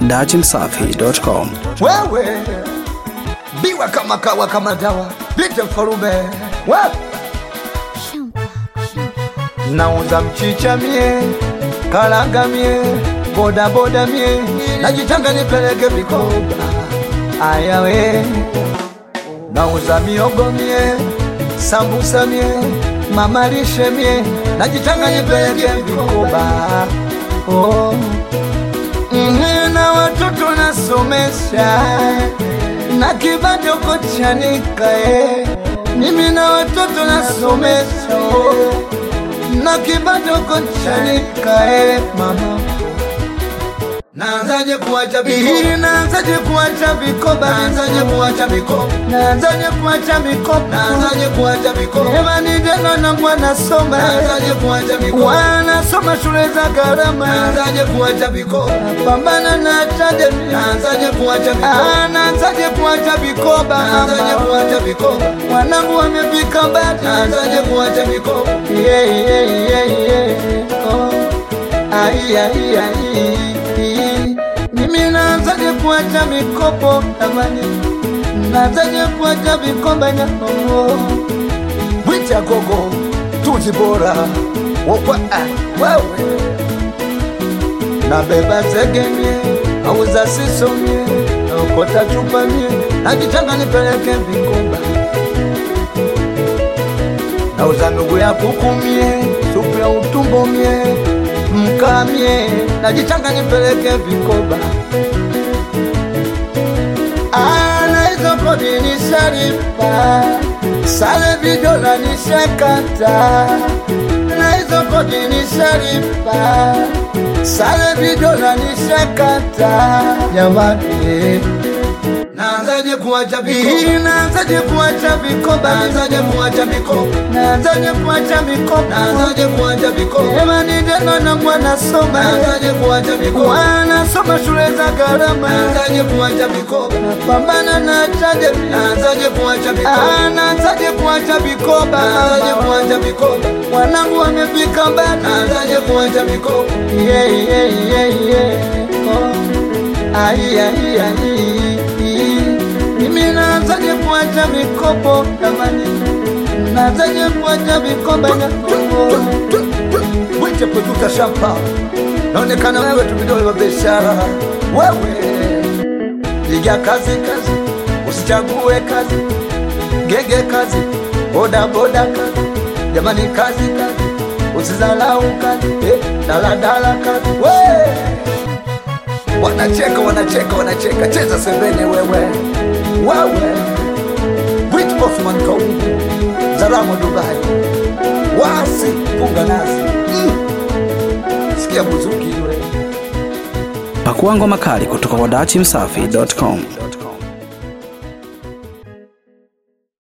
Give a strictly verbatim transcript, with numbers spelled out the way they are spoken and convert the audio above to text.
dati msafi dot com. Wewe biwa kama kawa kama dawa Bite Mfarume wewe nauza mchicha mie kalanga mie boda boda mie najitanga nipeleke vikoba aya we nauza miogo mie sambusa mie mamarishe mie najitanga nipeleke vikoba oh mm, na watoto nasomesha na kibado kochanika eh mimi na watoto nasomesha oh na kibado kochanika eh mama naanzaje kuacha vikoba naanzaje kuacha vikoba naanzaje kuacha vikoba naanzaje kuacha vikoba naanzaje kuacha vikoba ema ni jana na mwana soma naanzaje kuacha vikoba wana soma shule za gharama naanzaje kuacha vikoba pambana na tade naanzaje kuacha vikoba naanzaje kuacha vikoba naanzaje kuacha vikoba wanangu wamefika mbali naanzaje kuacha vikoba yeah yeah yeah yeah oh ai ai ai mimi naanzaje kuacha mikopo amani naanzaje kuacha vikomba na oh Wita gogo tuzi bora wokwa wewe na beba zegemie auza sisomie ukota chupa mie najitanga nipeleke vikomba nauza nugu ya kukumie supu ya utumbo mie mkamie najitanga nipeleke vikoba ana hizo kodi nisharipa sale vidola nishakata na hizo kodi nisharipa sale vidola nishakata jamani naanzaje kuacha vikoba naanzaje kuacha vikoba naanzaje kuacha vikoba naanzaje kuacha vikoba naanzaje kuacha vikoba ema ni jana na mwana soma naanzaje kuacha vikoba wana soma shule za gharama naanzaje kuacha vikoba pambana na tade naanzaje kuacha vikoba naanzaje kuacha vikoba naanzaje kuacha vikoba wanangu wamefika mbali naanzaje kuacha vikoba yeah yeah yeah yeah oh ai ai ai mimi naanzaje kuacha mikopo tamani naanzaje kuacha mikoba na Wite producer Shampa naonekana wewe tu vidole vya biashara wewe piga kazi kazi usichague kazi gege kazi boda boda kazi jamani kazi kazi usizalau kazi eh dala dala kazi wewe wanacheka wanacheka wanacheka cheza sembene wewe wewe Brit Osman Kaungu Zalamo Dubai wasi punga nasi mm. Sikia muziki wewe Pakua ngoma kali kutoka kwa dati msafi dot com.